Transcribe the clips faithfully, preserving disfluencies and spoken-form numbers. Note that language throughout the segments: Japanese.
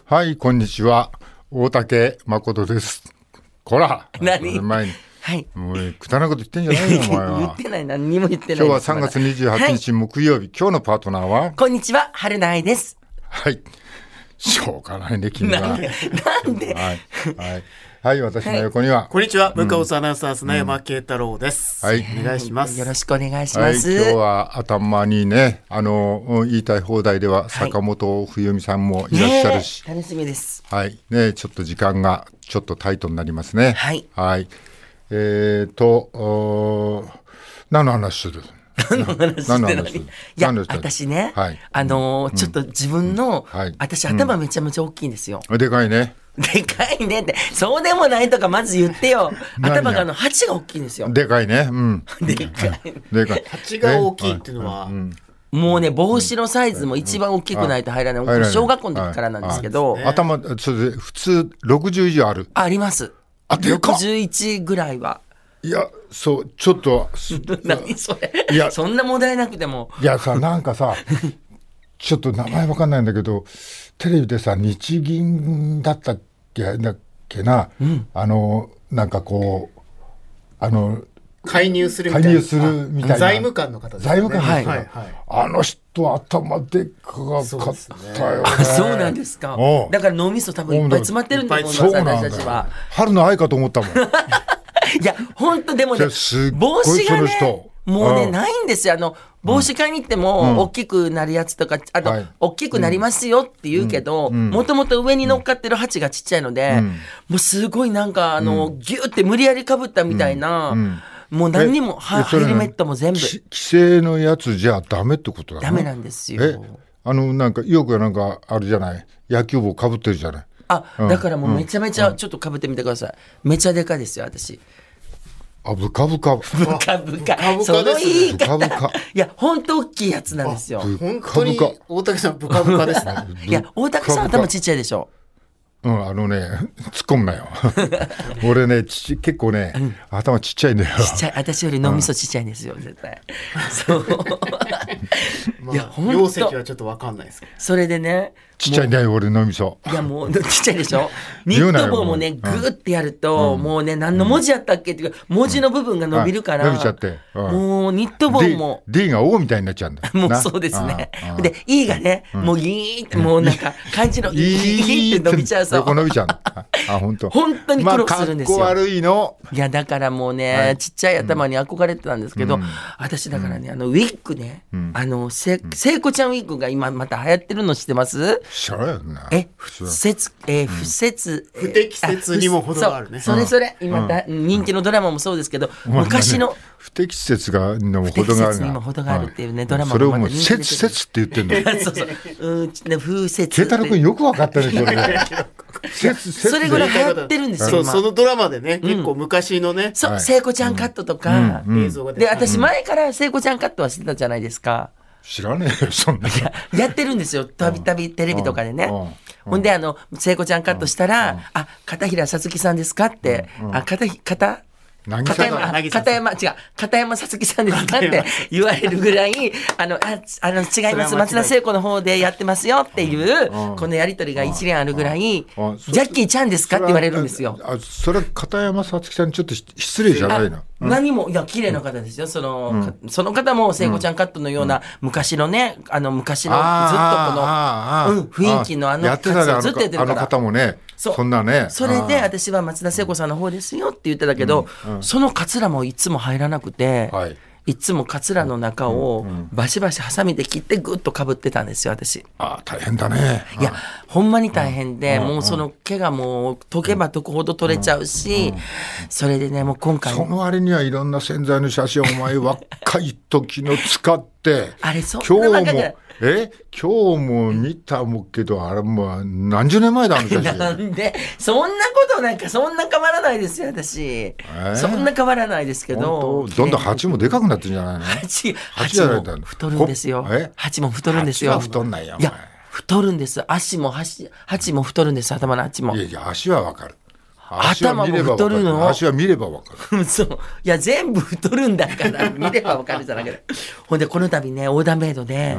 はい、こんにちは。大竹誠です。こら何前に、 はい、 もうくだらないこと言ってんじゃないよお前は。 言ってない、何にも言ってない。 今日はさんがつにじゅうはちにち、はい、木曜日。今日のパートナーはこんにちは、春菜愛です。 はい、しょうがないね君は。 なんでなんではい、はいはい、私の横には、はい、 こんにちは、文化放送アナウンサー砂山慶太郎です、 うん、はい、 お願いします。 よろしくお願いします、 はい、今日は頭にね、あの言いたい放題では坂本冬美さんもいらっしゃるし、 ね、楽しみです。 はいね、ちょっと時間がちょっとタイトになりますね。 はい、 はい、えーと何の話する何の話して何いや私ね、はい、あのーうん、ちょっと自分の、うんはい、私頭めちゃめちゃ大きいんですよ、 うん、でかいね。 でかいねって、そうでもないとかまず言ってよ。頭があの鉢が大きいんですよ。 でかいね、うん、 でかいでかい。 鉢が大きいっていうのは、うん、 もうね、帽子のサイズも一番大きくないと入らない、うん、小学校の時からなんですけど、 ね、頭それで普通ろくじゅう以上ある。 あります。 あ、でかっ。 ろくじゅういちぐらいは。 いや、そうちょっと何それ。いや、そんな問題なくても。 いやさ、なんかさちょっと名前わかんないんだけど、テレビでさ、日銀だったっけだっけな、うん、あのなんかこうあの介入するみたいな、 介入するみたいな財務官の方ですね。 財務官の人、 はいはいはい、 あの人頭でかかったよね。 あ、そうなんですか。だから脳みそ多分いっぱい詰まってるんだと思います。私たちは春の愛かと思ったもん。 いや本当でもね、帽子がねもうねないんですよ。あの帽子買いに行っても大きくなるやつとか、あと大きくなりますよって言うけど、もともと上に乗っかってる鉢がちっちゃいので、もうすごいなんかあのギューって無理やりかぶったみたいな、もう何にもヘルメットも全部規制のやつじゃダメってことだね。 ダメなんですよ。 えあのなんかよくなんかあるじゃない、野球帽かぶってるじゃない。 あ、だからもうめちゃめちゃちょっとかぶってみてください。めちゃでかいですよ私。 あ、ブカブカブカブカその言い方、ブカブカ、いや本当大きいやつなんですよ。 本当に大竹さんブカブカですね。 いや大竹さん頭ちっちゃいでしょ。 うん、あのね、突っ込むなよ。俺ね、ち結構ね、うん、頭ちっちゃいんだよ。 ちっちゃい、私より脳みそちっちゃいんですよ、うん、絶対。そう。 まあ、いや、本当。容積はちょっとわかんないですけど。 それでね。 ちっちゃいんだよ、俺脳みそ。 いや、もう、ちっちゃいでしょ。ニット帽もね、グーってやると、うん、もうね、何の文字やったっけっていうか、文字の部分が伸びるから。 伸びちゃって。 もう、ニット帽も。 D, D が O みたいになっちゃうんだ。 もうそうですね。で、E がね、もうギーって、もうなんか、漢字のギーって伸びちゃう。 横伸びちゃう。あ、本当。 本当に苦労するんですよ。 まあ、かっこ悪いの。 いやだからもうね、はい、ちっちゃい頭に憧れてたんですけど、うん、私だからね、あのウィッグね、うん、あのせ聖子ちゃんウィッグが今また流行ってるの知ってます？ 知らないよね。 え、不説、えー、不説、 不適切にも程があるね。 それそれ今だ、うん、人気のドラマもそうですけど、うん、昔の不適切がにも程がある。 不適切にも程があるっていうね、ドラマもそれをもう説説って言ってんの。 そうそう。うん、風説。 慶太郎君よく分かったねそれね。 それぐらい流行ってるんですよ。 そう、そのドラマでね、結構昔のね、 そう、聖子ちゃんカットとか映像がで、私前から聖子ちゃんカットはしてたじゃないですか。 知らねえよそんな。 やってるんですよ、たびたびテレビとかでね。ほんであの聖子ちゃんカットしたら、あ、片平さつきさんですかって、あ、片片片山、片山、違う、片山さつきさんですかって言われるぐらい、あの、あ、あの、違います、松田聖子の方でやってますよっていう、このやりとりが一連あるぐらい、ジャッキーちゃんですかって言われるんですよ。 あ、それは片山さつきさんにちょっと失礼じゃないな。 何も、いや、綺麗な方ですよ。その、その方も聖子ちゃんカットのような、昔のね、あの、昔のずっとこの、雰囲気のあの、 やってたね、あの方もね。そ, そんなね。 それで私は松田聖子さんの方ですよって言ってたけど、うんうん、そのカツラもいつも入らなくて、はい、いつもカツラの中をバシバシハサミで切ってグッとかぶってたんですよ私。 あ、大変だね。 いやほんまに大変で、うん、もうその毛がもう溶けば溶くほど取れちゃうし、うんうん、それでねもう今回その割にはいろんな洗剤の写真をお前若い時の使ってあれそんな今日もえ今日も見たもんけどあれもう何十年前だあの写真。 なんでそんなことなんかそんな変わらないですよ私、えー、そんな変わらないですけどどんどん蜂もでかくなってるんじゃないの。 蜂蜂も太るんですよ。蜂も太るんですよ。 蜂は太んないよ。 いや太るんです。足も蜂も太るんです。頭の足も。 いやいや足はわかる。 頭も太るの。 足は見ればわかる。 そういや全部太るんだから見ればわかるじゃなくて。ほんでこの度ねオーダーメイドで、うん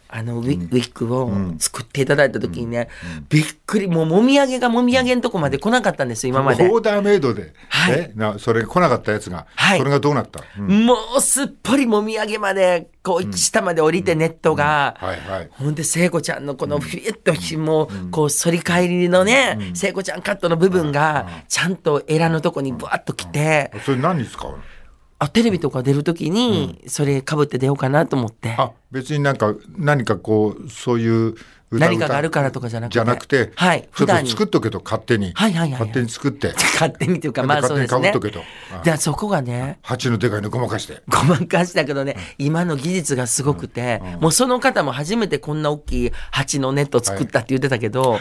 あのウィ,、うん、ウィッグを作っていただいた時にね、うんうん、びっくり、もうもみあげがもみあげのとこまで来なかったんですよ今まで。 オーダーメイドで、はい、えなそれ来なかったやつが、はい、それがどうなった、 うん、もうすっぽりもみあげまでこう下まで降りてネットが、うんうんはいはい、ほんで聖子ちゃんのこのフィッとひも、うん、こう反り返りのね、うん、聖子ちゃんカットの部分がちゃんとエラのとこにブワッときて、 うん、それ何に使うの？ あテレビとか出るときにそれかぶって出ようかなと思って、 うん、あ別になんか何かこうそういう歌何かがあるからとかじゃなくてじゃなくて、 はい、 ちょっと作っとけと勝手に、 はいはいはいはい、 勝手に作って勝手にというかまあそうですね。 勝手にかぶっとけと。 じゃあそこがね鉢のでかいのごまかしてごまかしたけどね、うん、今の技術がすごくて、うんうん、もうその方も初めてこんな大きい鉢のネット作ったって言ってたけど、はい、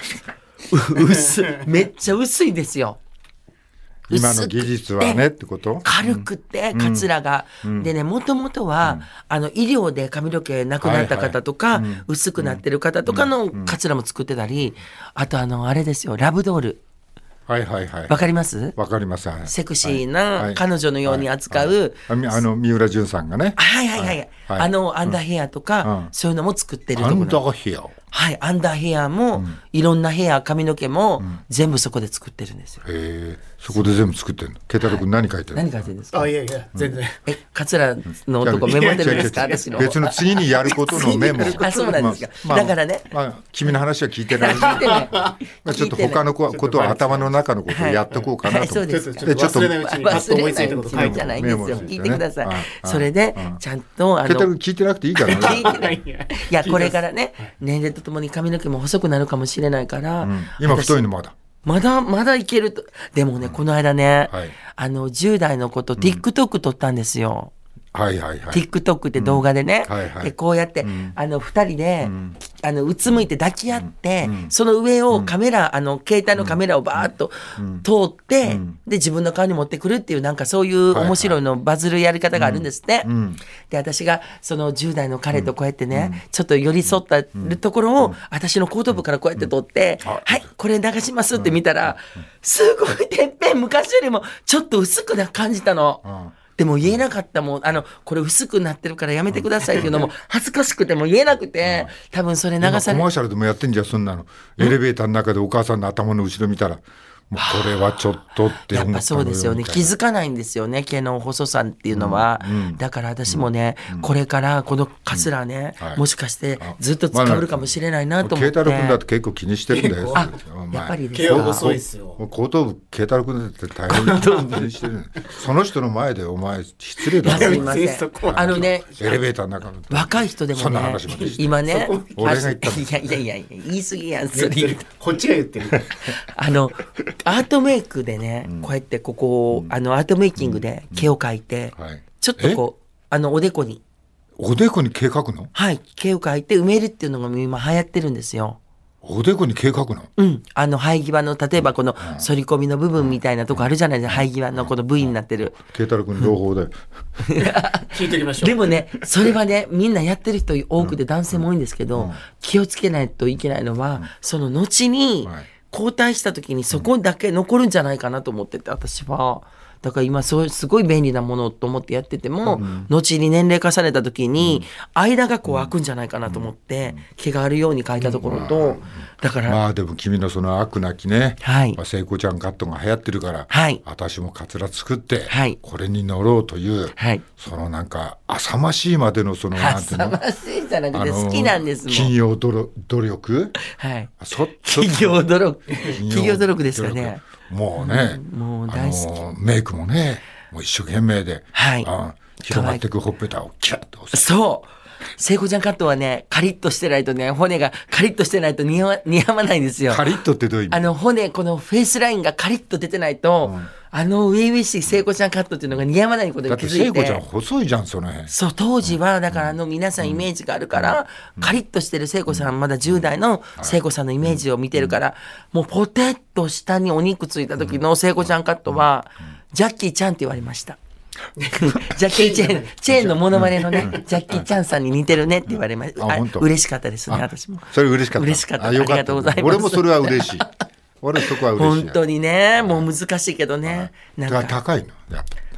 薄めっちゃ薄いですよ。 今の技術はねってこと？ 軽くてカツラが、うん、でねもともとは、うん、あの医療で髪の毛なくなった方とか、はいはい、薄くなってる方とかのカツラも作ってたり、あとあのあれですよラブドール。 はいはいはい。 わかります？ わかります。 セクシーな彼女のように扱う、はいはいはい、あの三浦淳さんがね。 はいはいはい。はい、あのアンダーヘアとか、うん、そういうのも作ってるところ。 アンダーヘア。 はい、アンダーヘアも、うん、いろんなヘア髪の毛も、うん、全部そこで作ってるんですよ。 へえ、そこで全部作ってるの。ケタロ君何書いてるの？ 何書いてるんですか？ あいやいや全然。 えカツラのとこメモってるんですか？私の。 別の次にやることのメモ。 あそうなんですか。まあ、だからね、 まあ、君の話は聞いてない。聞いてない。まあちょっと他のことは頭の中のことをやっとこうかなと思って。 そうですか。でちょっと忘れないうちにパッと思いついたこと書いてないんですよ。聞いてください。それでちゃんとあの。 ケタロ君聞いてなくていいからね。 聞いてない。いやこれからね年齢とともに髪の毛も細くなるかもしれないから、うん、 今太いのまだまだまだいけると。でもね、うん、この間ね、はい、あのじゅう代の子と TikTok 撮ったんですよ、うん、はいはいはい、TikTok って動画でね、うんはいはい、でこうやって、うん、あのふたりで、うん、あのうつむいて抱き合って、うん、その上をカメラ、うん、あの携帯のカメラをバーッと通って、うん、で自分の顔に持ってくるっていうなんかそういう面白いの、はいはい、バズるやり方があるんですって、うん、で私がそのじゅう代の彼とこうやってね、うん、ちょっと寄り添ったるところを、うん、私の後頭部からこうやって撮って、うん、はいこれ流しますって見たら、うん、すごいてっぺん昔よりもちょっと薄くな感じたの、うんでも言えなかったもん。あのこれ薄くなってるからやめてくださいっていうのも恥ずかしくても言えなくて、多分それ流されコマーシャルでもやってんじゃんそんなの。エレベーターの中でお母さんの頭の後ろ見たらもうこれはちょっとって思ったのよ。やっぱそうですよね。気づかないんですよね毛の細さっていうのは、うんうん、だから私もね、うん、これからこのカツラね、うんはい、もしかしてずっと使うかもしれないなと思って。 慶太郎君だって結構気にしてるんだよ。 あやっぱりですか。毛細いですよ。 後頭部慶太郎君だって大変気にしてる。その人の前でお前失礼だろ。すいません。あのねエレベーターの中の若い人でもねそんな話までして今ね俺が言ったの。 いやいやいや言い過ぎやんそれ。 こっちが言ってる。 あのアートメイクでね、うん、こうやってここ、うん、あのアートメイキングで毛を描いて、うんはい、ちょっとこうあのおでこにおでこに毛描くの？ はい毛を描いて埋めるっていうのが今流行ってるんですよ。 おでこに毛描くの？ うんあの生え際の例えばこの反り込みの部分みたいなとこあるじゃないですか、生え際のこの部位になってる。 慶太郎君朗報だよ。 聞いておきましょう。 でもねそれはねみんなやってる人多くて男性も多いんですけど、うんうん、気をつけないといけないのは、うん、その後に、はい交代した時にそこだけ残るんじゃないかなと思ってて私は。だから今そうすごい便利なものと思ってやってても、うん、後に年齢重ねた時に間がこう開くんじゃないかなと思って、うん、毛があるように描いたところと、うん、だからまあでも君のその悪なきね、 はいまあ、聖子ちゃんカットが流行ってるから、 はい、 私もカツラ作って、 はい、 これに乗ろうという、はい、そのなんか浅ましいまでのそのなんていうの浅ましいじゃなくて好きなんですもん。 企業努力、 はい、 そ企業努力企業努力ですかね。 もうね、 うん、もう大好き。 あのメイクもねもう一生懸命で、 はい、 あ広がっていくほっぺたをキャッと押す。 そう聖子ちゃんカットはねカリッとしてないとね骨がカリッとしてないと似合わ、似合わないんですよ。 カリッとってどういう意味？ あの骨このフェイスラインがカリッと出てないと、うん、あの初々しい聖子ちゃんカットっていうのが似合わないことに気づいて。 だって聖子ちゃん細いじゃんその辺。 そう当時はだからあの皆さんイメージがあるから、うん、カリッとしてる聖子さんまだじゅう代の聖子さんのイメージを見てるから、うん、もうポテッと下にお肉ついた時の聖子ちゃんカットは、うん、ジャッキーちゃんって言われました。ジャッキーチェーンチェーンのモノマネのね、うん、ジャッキーちゃんさんに似てるねって言われました。あ嬉しかったですね私も。 それ嬉しかった。 嬉しかった。ありがとうございます。 俺もそれは嬉しい。俺そこは嬉しい。 本当にねもう難しいけどね。 なんか高いのやっぱ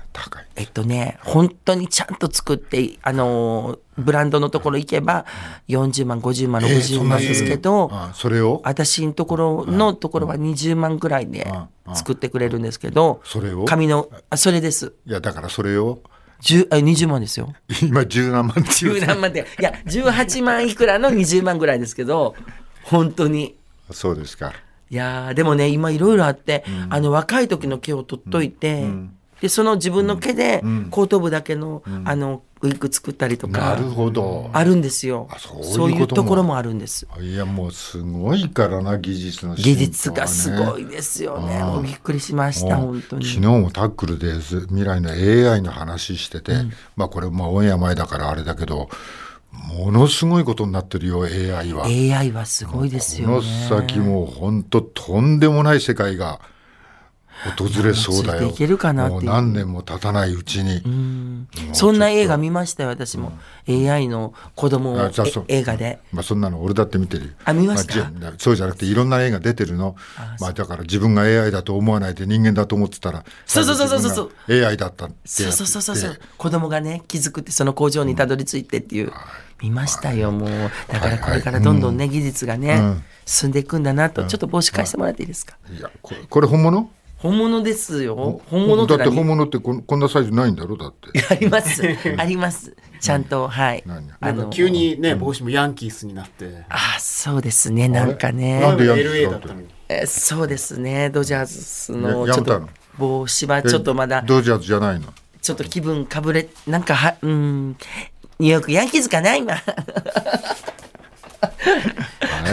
高い。 えっとね本当にちゃんと作ってあのーブランドのところ行けばよんじゅうまんごじゅうまんろくじゅうまんですけど、 えー、それを私のところのところはにじゅうまんぐらいで作ってくれるんですけど、 それを紙のあそれです。 いやだからそれをじゅうあにじゅうまんですよ。 今じゅうなんまんじゅうなんまんっていやじゅうはちまんいくらのにじゅうまんぐらいですけど本当に。 そうですか。 いやでもね今いろいろあって、うん、あの若い時の毛を取っといて、うん、でその自分の毛で後頭部だけの、うん、あのウィッグ作ったりとか、 なるほどあるんですよ。 あ そういうことも、 そういうところもあるんです。 いやもうすごいからな技術の進歩、 技ね、 術がすごいですよね。もうびっくりしました本当に。 昨日もタックルで未来の エーアイ の話してて、うん、まあこれまあオンエア前だからあれだけどものすごいことになってるよ エーアイ は。 エーアイ はすごいですよね。 この先もう本当とんでもない世界が訪れそうだよ。 いけるかなっていう、 もう何年も経たないうちに。 うんそんな映画見ましたよ私も、うん、エーアイ の子供を映画で、 まあ、そんなの俺だって見てるよ。 あ見ました、 まあ、そうじゃなくていろんな映画出てるの。まあ、だから自分が エーアイ だと思わないで人間だと思ってたらそうそうそうそうそうエーアイ だったってそうそうそうそう子供がね気づくってその工場にたどり着いてっていう、うん、見ましたよ。もうだからこれからどんどんね、はいはい、技術がね、うん、進んでいくんだなと、うん、ちょっと帽子返してもらっていいですか。 いやこれ、これ本物本物ですよ。本物ってだって本物ってこん、こんなサイズないんだろだって。 ありますありますちゃんとはいあの急にね帽子もヤンキースになって、うん、 あそうですねなんかねなんでヤンキースだったのにえそうですねドジャースのちょっと帽子はちょっとまだドジャースじゃないのちょっと気分かぶれなんかはうんニューヨークヤンキースかな今はい、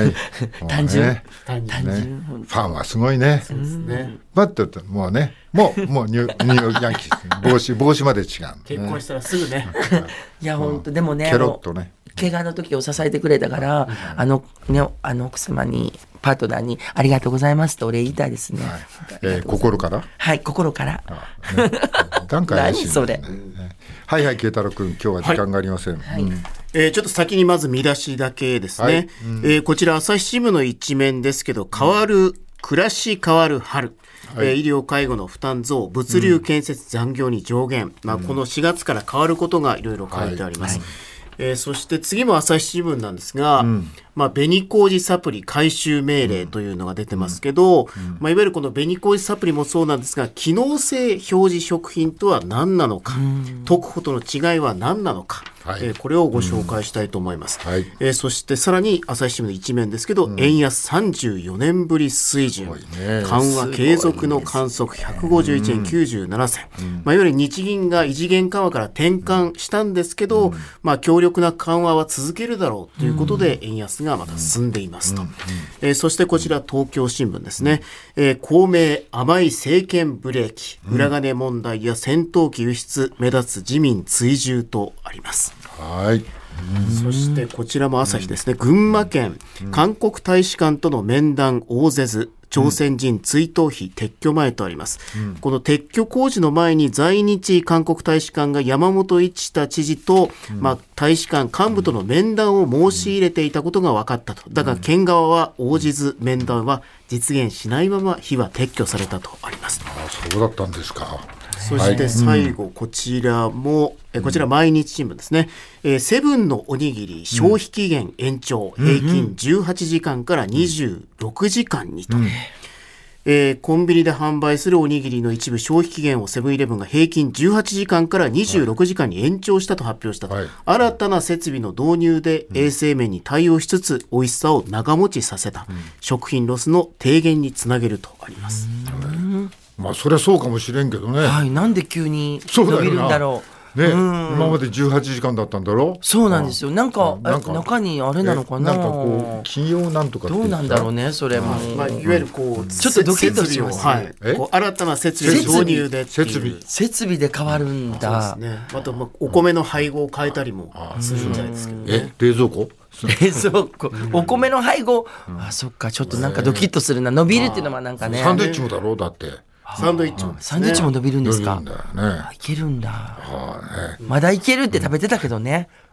単純、ね、単純、 ね、ファンはすごいね。そうですね。バッと言ったもうね、もうもうニューヨークヤンキース帽子帽子まで違う、ね。 結婚したらすぐね。 いや本当でもね、 ケロッとね。 怪我の時を支えてくれたから、うん、あのねあの奥様にパートナーにありがとうございますとお礼言いたいですね。はいえー、心から。 はい心から。 あね、段階何それ。 はいはい慶太郎君今日は時間がありません。はい。うんえー、ちょっと先にまず見出しだけですね、はいうんえー、こちら朝日新聞の一面ですけど変わる暮らし変わる春、はいえー、医療介護の負担増物流建設残業に上限、うんまあ、このしがつから変わることがいろいろ書いてあります、はいはいえー、そして次も朝日新聞なんですが、うんまあ、紅麹サプリ回収命令というのが出てますけど、うんうんまあ、いわゆるこの紅麹サプリもそうなんですが機能性表示食品とは何なのか、うん、特保との違いは何なのか、はいえー、これをご紹介したいと思います、うんはいえー、そしてさらに朝日新聞の一面ですけど、うん、円安さんじゅうよねんぶり水準、ね、緩和継続の観測ひゃくごじゅういちえんきゅうじゅうななせん、うんまあ、いわゆる日銀が異次元緩和から転換したんですけど、うんまあ、強力な緩和は続けるだろうということで、円安がまた進んでいますと、うんうんえー、そしてこちら東京新聞ですね、えー、公明甘い政権ブレーキ裏金問題や戦闘機輸出目立つ自民追従とあります。 はいそしてこちらも朝日ですね、群馬県韓国大使館との面談応ぜず朝鮮人追悼碑撤去前とあります、うん、この撤去工事の前に在日韓国大使館が山本一太知事と、うんまあ、大使館幹部との面談を申し入れていたことが分かったと。だが県側は応じず面談は実現しないまま碑は撤去されたとあります。 ああそうだったんですか。 そして最後こちらも、うん、こちら毎日新聞ですね、えー、セブンのおにぎり消費期限延長、うん、平均じゅうはちじかんからにじゅうろくじかんにと、うんえー、コンビニで販売するおにぎりの一部消費期限をセブンイレブンが平均じゅうはちじかんからにじゅうろくじかんに延長したと発表したと、はい、新たな設備の導入で衛生面に対応しつつ美味しさを長持ちさせた、うん、食品ロスの低減につなげるとあります。 うんまあそれはそうかもしれんけどね、 はい、なんで急に伸びるんだろうね、今までじゅうはちじかんだったんだろう。 そうなんですよ。なんか、なんか中にあれなのかな。 なんかこう企業なんとかどうなんだろうねそれも。 まあ、いわゆるこうちょっとドキッとします。 はい、こう新たな設備導入で設備設備で変わるんだ。 そうですね。あとまあお米の配合を変えたりもするんじゃないですけどね。 え冷蔵庫？ 冷蔵庫、お米の配合、あそっかちょっとなんかドキッとするな。伸びるっていうのはなんかね。 サンドイッチもだろうだって。 サンドイッチも、ね、 サンドイッチも伸びるんですか。 伸びるんだよね。 いけるんだ、はあね、まだいけるって食べてたけどね、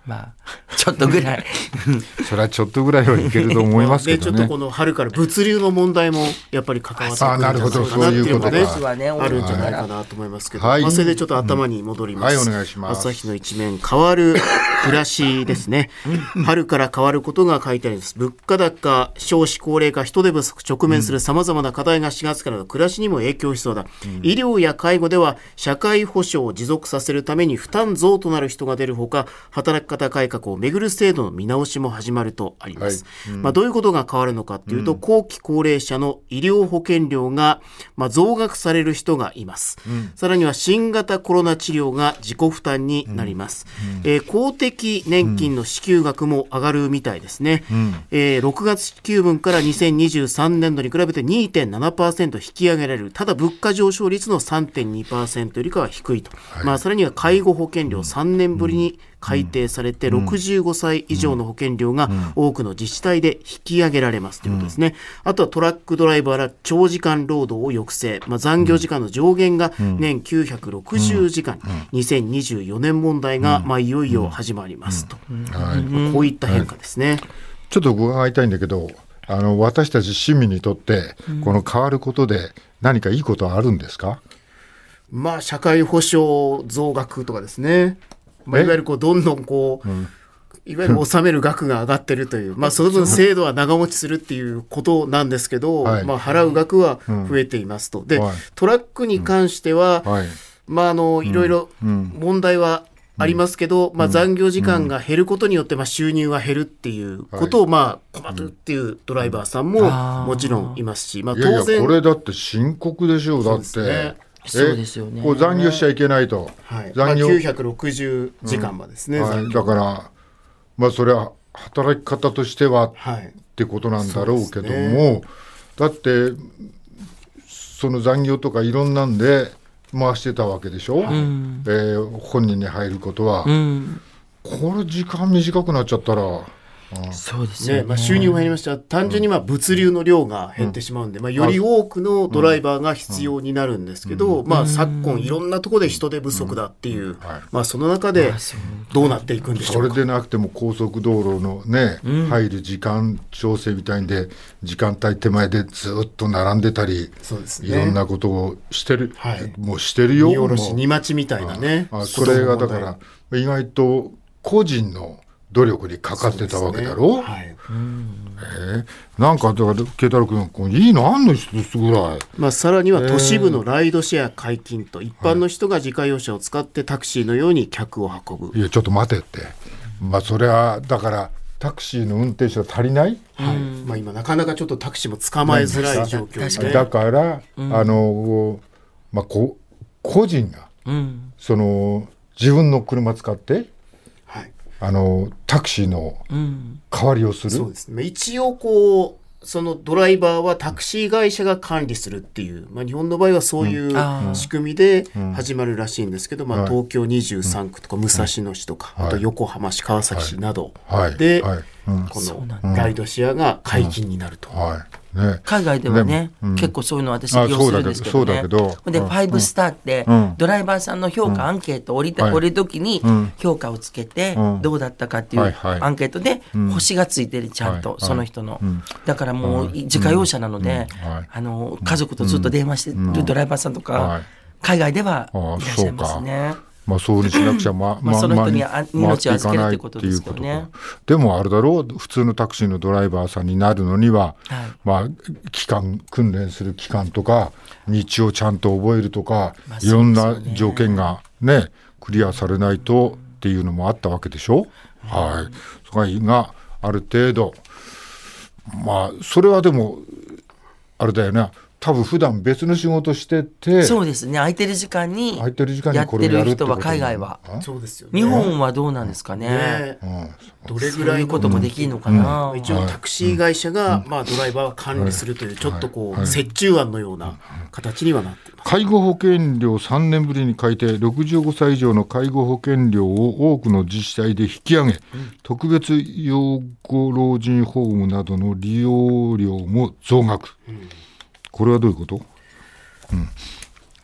まあちょっとぐらいそれはちょっとぐらいはいけると思いますけどね。 でちょっとこの春から物流の問題もやっぱり関わってくるんじゃないかなっていうのがねあるんじゃないかなと思いますけど、はい、まあ、それでちょっと頭に戻ります、 うん、はい、お願いします。 朝日の一面変わる暮らしですね春から変わることが書いてあります。物価高、少子高齢化、人手不足、直面するさまざまな課題がしがつからの暮らしにも影響しそうだ、うん、医療や介護では社会保障を持続させるために負担増となる人が出るほか、働き方改革をめぐる制度の見直しも始まるとあります、はい、うん、まあ、どういうことが変わるのかというと、うん、後期高齢者の医療保険料が、まあ、増額される人がいます、うん、さらには新型コロナ治療が自己負担になります、うんうん、えー、公的年金の支給額も上がるみたいですね、うん、えー、ろくがつ支給分からにせんにじゅうさんねんどに比べて にてんななパーセント 引き上げられる。ただ物価上昇率の さんてんにパーセント よりかは低いと、はい、まあ、さらには介護保険料さんねんぶりに改定されてろくじゅうごさい以上の保険料が多くの自治体で引き上げられますということですね。あとはトラックドライバーら長時間労働を抑制、まあ、残業時間の上限が年きゅうひゃくろくじゅうじかん、にせんにじゅうよねん問題がまあいよいよ始まりますと、こういった変化ですね。 ちょっと伺いたいんだけど、あの私たち市民にとってこの変わることで何かいいことはあるんですか？ まあ、社会保障増額とかですね、まあ、いわゆるこうどんどんこう、うん、いわゆる納める額が上がってるという、まあ、その分制度は長持ちするっていうことなんですけど、はい、まあ、払う額は増えていますと、うん、で、はい、トラックに関しては、うんはい、まあ、あのいろいろ問題はありますけど、うん、まあ、残業時間が減ることによってまあ収入は減るっていうことをまあ困るっていうドライバーさんももちろんいますし、まあ、当然いやいやこれだって深刻でしょう。だってそうですよね。 こう残業しちゃいけないと、 はい、残業、まあ、きゅうひゃくろくじゅうじかんまでですね、うん、はい、 だからまあそれは働き方としては、はい、ってことなんだろうけども、ね、だってその残業とかいろんなんで回してたわけでしょ、はい、えー、本人に入ることは、うん、これ時間短くなっちゃったら、 そうですよね。 ね、まあ、収入も減りました。単純にまあ物流の量が減ってしまうんで、まあ、より多くのドライバーが必要になるんですけど、まあ、昨今いろんなところで人手不足だっていう、まあ、その中でどうなっていくんでしょうか。 それでなくても高速道路のね、入る時間調整みたいんで時間帯手前でずっと並んでたり、そうですね、いろんなことをしてる、はい、もうしてるよ。 荷下ろし荷待ちみたいなね。 ああ、それがだから意外と個人の努力にかかってたわけだろう、ね、はい、うん、えー、なんかだから慶太郎君いいのあんの一つぐらい、 まあ、さらには都市部のライドシェア解禁と、一般の人が自家用車を使ってタクシーのように客を運ぶ。 いやちょっと待てって、まあ、それはだからタクシーの運転手が足りない、 はい、まあ、今なかなかちょっとタクシーも捕まえづらい状況ですね。 だから、うん、あのまあ、こ個人が、うん、その自分の車使ってあのタクシーの代わりをする、うん、 そうですね。一応こうそのドライバーはタクシー会社が管理するっていう、まあ、日本の場合はそういう仕組みで始まるらしいんですけど、うん、まあ、東京にじゅうさんくとか武蔵野市とか、はい、あと横浜市、川崎市などで、はいはい、うん、このライドシェアが解禁になると、うん、はいね、海外ではね、うん、結構そういうの私利用するんですけどね。でファイブスターって、うん、ドライバーさんの評価、うん、アンケートを降りた、降りるときに評価をつけて、うん、どうだったかっていうアンケートで星がついてる、ちゃんと、その人の、うん、だからもう自家用車なので、うん、あの家族とずっと電話してるドライバーさんとか、海外ではいらっしゃいますね。 まあ、そうにしなくちゃ、ままあ、その人に命を預けるということですよね。 でもあれだろう、普通のタクシーのドライバーさんになるのには、はい、まあ、期間訓練する期間とか道をちゃんと覚えるとか、まあ、いろんな条件がねクリアされないとっていうのもあったわけでしょ、うん、はい。それがある程度、まあそれはでもあれだよね、多分普段別の仕事してて、 そうですね、空いてる時間にやってる人は海外は、そうですよね。日本はどうなんですかね、ね、うん、どれぐらいのそういうこともできるのかな、 うん、一応タクシー会社が、うん、まあ、ドライバーは管理するという、うん、ちょっとこう、はい、折衷案のような形にはなっています。 介護保険料さんねんぶりに改定、ろくじゅうごさい以上の介護保険料を多くの自治体で引き上げ、うん、特別養護老人ホームなどの利用料も増額、うん、これはどういうこと？うん、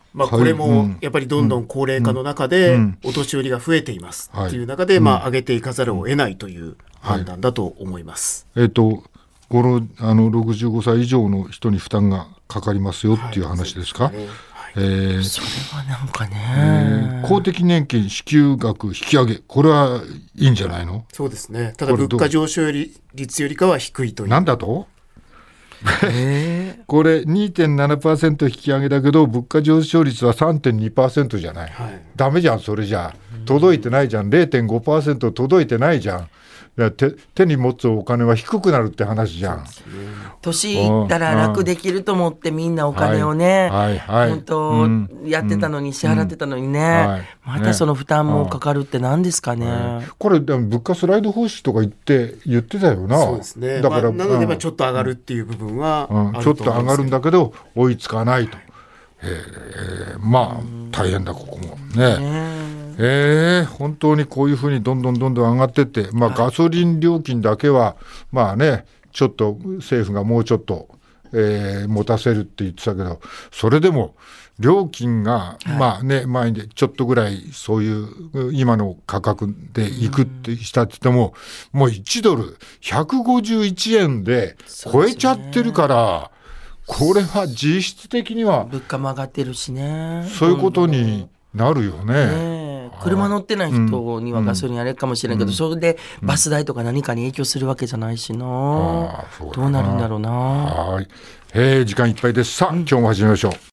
まあ、これもやっぱりどんどん高齢化の中でお年寄りが増えていますっていう中で、まあ、上げていかざるを得ないという判断だと思います。 はい、えっとこのあのろくじゅうごさい以上の人に負担がかかりますよっていう話ですか。はい、 ね、はい、えー、それはなんかね、 えー、公的年金支給額引き上げ、これはいいんじゃないの。 そうですね。ただ物価上昇率よりかは低いという。 なんだとこれ にてんななパーセント 引き上げだけど物価上昇率は さんてんにパーセント じゃない、はい、ダメじゃん。それじゃ届いてないじゃん。 れいてんごパーセント 届いてないじゃん。手, 手に持つお金は低くなるって話じゃん。 年いったら楽できると思ってみんなお金をね、はいはいはい、本当、うん、やってたのに、うん、支払ってたのにね、うんはい、またその負担もかかるって何ですかね、はい、 これでも物価スライド方式とか言って言ってたよな。 そうですね。だから、まあ、なのでまあちょっと上がるっていう部分はあると思うんですけど、うん、 ちょっと上がるんだけど追いつかないと、えー、まあ大変だここもね、ねえー、本当にこういうふうにどんどんどんどん上がってって、まあ、ガソリン料金だけはまあねちょっと政府がもうちょっと、えー、持たせるって言ってたけど、それでも料金が、はい、まあね前にちょっとぐらいそういう今の価格でいくってしたって言っても、もういちドルひゃくごじゅういちえんで超えちゃってるから、これは実質的には物価も上がってるしね、 そういうことになるよね。 ね、車乗ってない人にはガソリンあれかもしれないけど、うん、それでバス代とか何かに影響するわけじゃないしな、うん、どうなるんだろうな。 はい、えー、時間いっぱいです。さあ、今日も始めましょう。